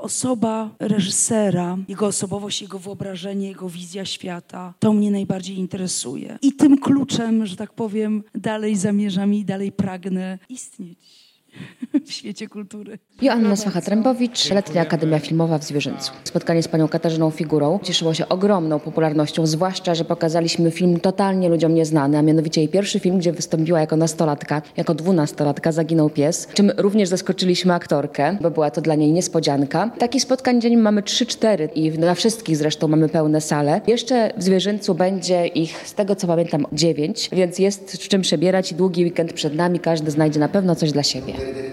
osoba reżysera, jego osobowość, jego wyobrażenie, jego wizja świata, to mnie najbardziej interesuje. I tym kluczem, że tak powiem, dalej zamierzam i dalej pragnę istnieć w świecie kultury. Joanna Swacha-Trębowicz, Letnia Akademia Filmowa w Zwierzęcu. Spotkanie z panią Katarzyną Figurą cieszyło się ogromną popularnością, zwłaszcza, że pokazaliśmy film totalnie ludziom nieznany, a mianowicie jej pierwszy film, gdzie wystąpiła jako nastolatka, jako 12-latka, Zaginął pies, czym również zaskoczyliśmy aktorkę, bo była to dla niej niespodzianka. Takich spotkań dziennie mamy 3-4 i na wszystkich zresztą mamy pełne sale. Jeszcze w Zwierzęcu będzie ich, z tego co pamiętam, 9, więc jest z czym przebierać i długi weekend przed nami, każdy znajdzie na pewno coś dla siebie.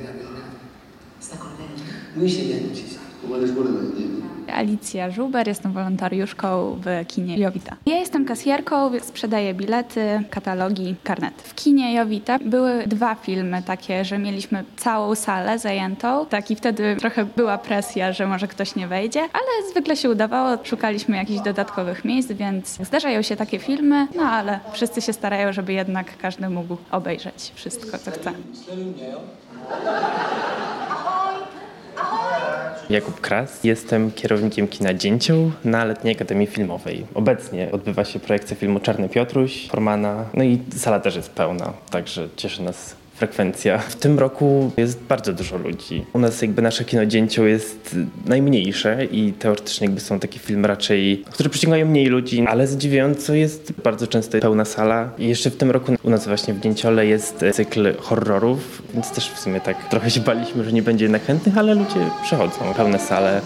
Alicja Żuber, jestem wolontariuszką w kinie Jowita. Ja jestem kasjerką, sprzedaję bilety, katalogi, karnety. W kinie Jowita były 2 filmy takie, że mieliśmy całą salę zajętą. I wtedy trochę była presja, że może ktoś nie wejdzie, ale zwykle się udawało. Szukaliśmy jakichś dodatkowych miejsc, więc zdarzają się takie filmy, no ale wszyscy się starają, żeby jednak każdy mógł obejrzeć wszystko, co chce. Jakub Kras. Jestem kierownikiem kina Dzięcioł na Letniej Akademii Filmowej. Obecnie odbywa się projekcja filmu Czarny Piotruś, Formana, no i sala też jest pełna, także cieszy nas frekwencja. W tym roku jest bardzo dużo ludzi. U nas nasze kino Dzięcioł jest najmniejsze i teoretycznie są takie filmy raczej, które przyciągają mniej ludzi, ale zadziwiająco jest bardzo często pełna sala. I jeszcze w tym roku u nas właśnie w Dzięciole jest cykl horrorów, więc też w sumie tak trochę się baliśmy, że nie będzie jednak chętnych, ale ludzie przychodzą, pełne sale.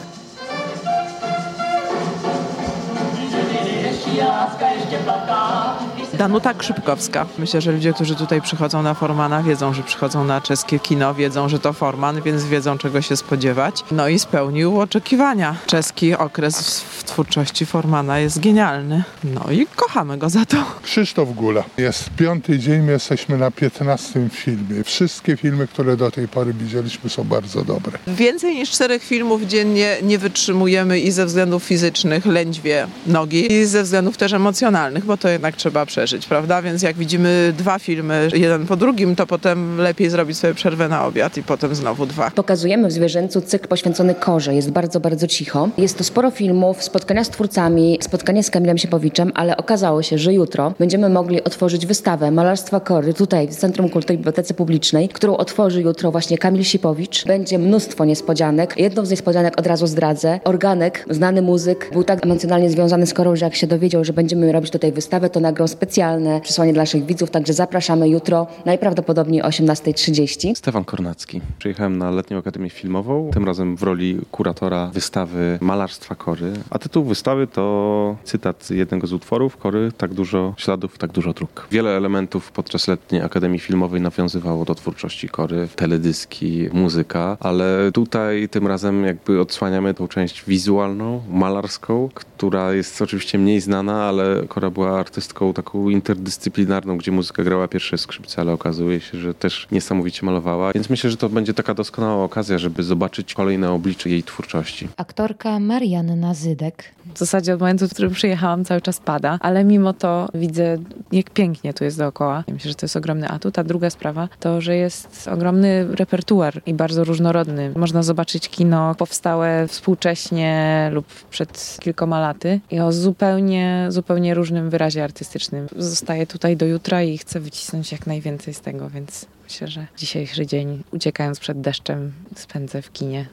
Danuta Krzypkowska. Myślę, że ludzie, którzy tutaj przychodzą na Formana, wiedzą, że przychodzą na czeskie kino, wiedzą, że to Forman, więc wiedzą, czego się spodziewać. No i spełnił oczekiwania. Czeski okres w twórczości Formana jest genialny. No i kochamy go za to. Krzysztof Gula. Jest 5. dzień, my jesteśmy na 15. filmie. Wszystkie filmy, które do tej pory widzieliśmy, są bardzo dobre. Więcej niż 4 filmów dziennie nie wytrzymujemy i ze względów fizycznych, lędźwie nogi, i ze względów też emocjonalnych, bo to jednak trzeba przeżyć, prawda? Więc jak widzimy 2 filmy, jeden po drugim, to potem lepiej zrobić sobie przerwę na obiad i potem znowu 2. Pokazujemy w Zwierzęcu cykl poświęcony korze. Jest bardzo, bardzo cicho. Jest to sporo filmów, spotkania z twórcami, spotkanie z Kamilem Siepowiczem, ale okazało się, że jutro będziemy mogli otworzyć wystawę malarstwa kory tutaj w Centrum Kultury Bibliotece Publicznej, którą otworzy jutro właśnie Kamil Siepowicz. Będzie mnóstwo niespodzianek. Jedną z niespodzianek od razu zdradzę. Organek, znany muzyk, był tak emocjonalnie związany z korą, że jak się dowiedział, że będziemy robić tutaj wystawę, to nagrał specjalne przesłanie dla naszych widzów, także zapraszamy jutro, najprawdopodobniej o 18:30. Stefan Kornacki. Przyjechałem na Letnią Akademię Filmową, tym razem w roli kuratora wystawy malarstwa kory, a tytuł wystawy to cytat jednego z utworów kory: tak dużo śladów, tak dużo dróg. Wiele elementów podczas Letniej Akademii Filmowej nawiązywało do twórczości kory, teledyski, muzyka, ale tutaj tym razem jakby odsłaniamy tą część wizualną, malarską, która jest oczywiście mniej znana, ale Kora była artystką taką interdyscyplinarną, gdzie muzyka grała pierwsze skrzypce, ale okazuje się, że też niesamowicie malowała. Więc myślę, że to będzie taka doskonała okazja, żeby zobaczyć kolejne oblicze jej twórczości. Aktorka Marianna Zydek. W zasadzie od momentu, w którym przyjechałam, cały czas pada, ale mimo to widzę, jak pięknie tu jest dookoła. Myślę, że to jest ogromny atut. A druga sprawa to, że jest ogromny repertuar i bardzo różnorodny. Można zobaczyć kino powstałe współcześnie lub przed kilkoma laty i o zupełnie różnym wyrazie artystycznym. Zostaję tutaj do jutra i chcę wycisnąć jak najwięcej z tego, więc myślę, że dzisiejszy dzień, uciekając przed deszczem, spędzę w kinie.